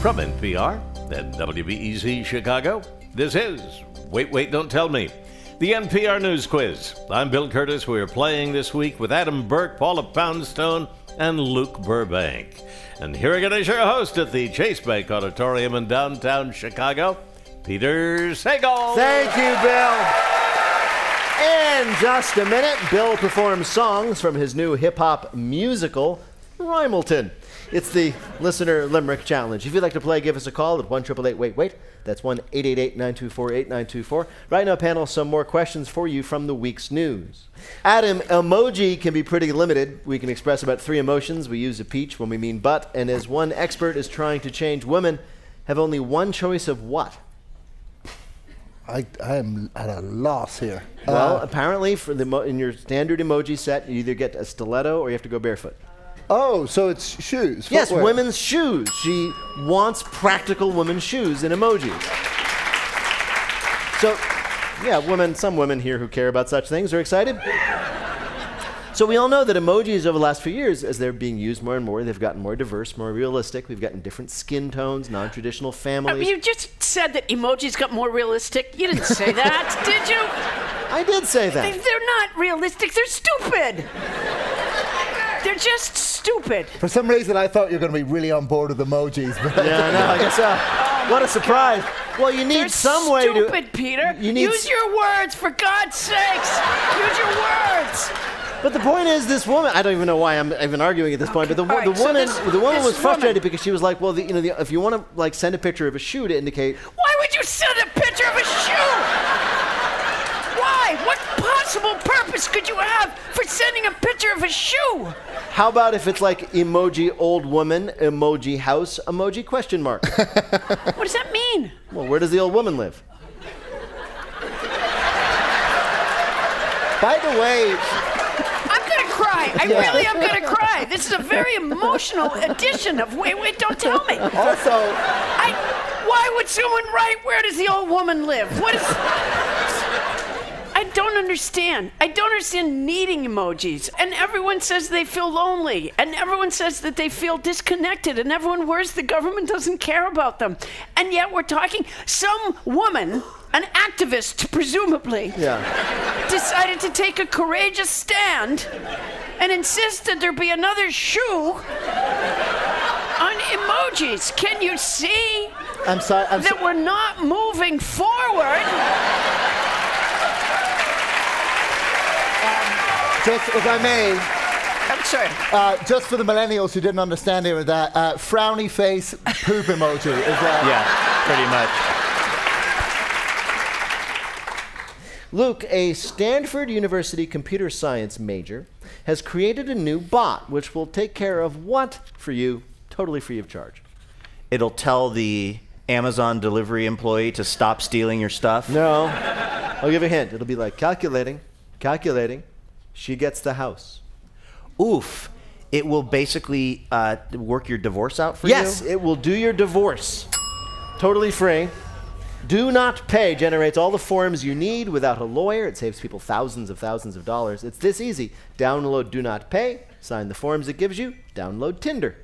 From NPR and WBEZ Chicago, this is Wait, Don't Tell Me, the NPR News Quiz. I'm Bill Curtis. We're playing this week with Adam Burke, Paula Poundstone, and Luke Burbank. And here again is your host at the Chase Bank Auditorium in downtown Chicago, Peter Sagal. Thank you, Bill. In just a minute, Bill performs songs from his new hip-hop musical, Rhymelton. It's the Listener Limerick Challenge. If you'd like to play, give us a call at 1-888-WAIT-WAIT. That's 1-888-924-8924. Right now, panel, some more questions for you from the week's news. Adam, emoji can be pretty limited. We can express about 3 emotions. We use a peach when we mean butt. And as one expert is trying to change, women have only one choice of what? I am at a loss here. Well, apparently, for in your standard emoji set, you either get a stiletto or you have to go barefoot. Oh, so it's shoes. Yes, footwear. women's shoes. She wants practical women's shoes in emojis. So, yeah, some women here who care about such things are excited. So we all know that emojis over the last few years, as they're being used more and more, they've gotten more diverse, more realistic. We've gotten different skin tones, non-traditional families. You just said that emojis got more realistic. You didn't say that, did you? I did say that. They're not realistic. They're stupid. They're just stupid. For some reason, I thought you were going to be really on board with emojis. But yeah, I know. I guess so. What a surprise. God. Well, you need They're some way to... stupid, Peter. Use your words, for God's sakes. Use your words. But the point is, this woman, I don't even know why I'm even arguing at this point, but the woman was frustrated because she was like, well, if you want to send a picture of a shoe to indicate... Why would you send a picture of a shoe? Why? What possible purpose could you have for sending a picture of a shoe? How about if it's like emoji old woman, emoji house, emoji question mark? What does that mean? Well, where does the old woman live? By the way... I'm going to cry. I really am going to cry. This is a very emotional edition of Wait, Don't Tell Me. Also... Why would someone write, where does the old woman live? What is... I don't understand. I don't understand needing emojis. And everyone says they feel lonely. And everyone says that they feel disconnected. And everyone worries the government doesn't care about them. And yet we're talking, some woman, an activist presumably, decided to take a courageous stand and insist that there be another shoe on emojis. Can you see that we're not moving forward? Just, if I may, I'm sorry. Just for the millennials who didn't understand it, that frowny face poop emoji is yeah, pretty much. Luke, a Stanford University computer science major, has created a new bot which will take care of what for you, totally free of charge? It'll tell the Amazon delivery employee to stop stealing your stuff? No. I'll give you a hint. It'll be like calculating. She gets the house. Oof. It will basically work your divorce out for you? Yes, it will do your divorce. Totally free. Do Not Pay generates all the forms you need without a lawyer. It saves people thousands of dollars. It's this easy. Download Do Not Pay, sign the forms it gives you, download Tinder.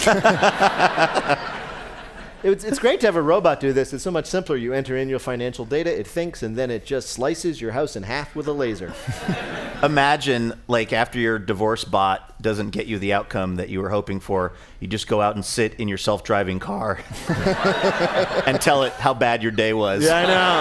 It's great to have a robot do this. It's so much simpler. You enter in your financial data, it thinks, and then it just slices your house in half with a laser. Imagine, after your divorce bot doesn't get you the outcome that you were hoping for, you just go out and sit in your self-driving car and tell it how bad your day was. Yeah,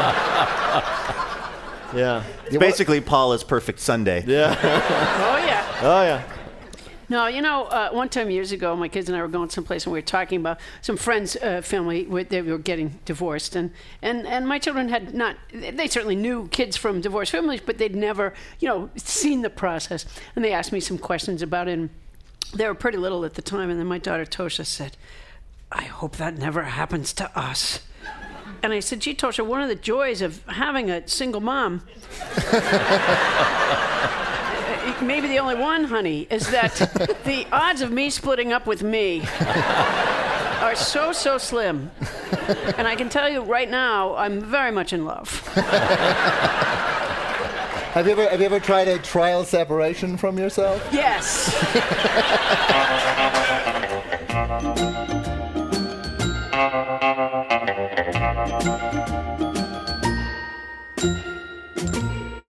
I know. Yeah. It's basically Paula's Perfect Sunday. Yeah. Oh, yeah. No, one time years ago, my kids and I were going someplace and we were talking about some friends' family, they were getting divorced. And my children had not, they certainly knew kids from divorced families, but they'd never, seen the process. And they asked me some questions about it. And they were pretty little at the time. And then my daughter Tosha said, I hope that never happens to us. And I said, gee, Tosha, one of the joys of having a single mom, maybe the only one, honey, is that the odds of me splitting up with me are so slim. And I can tell you right now, I'm very much in love. Have you ever tried a trial separation from yourself? Yes. Bye.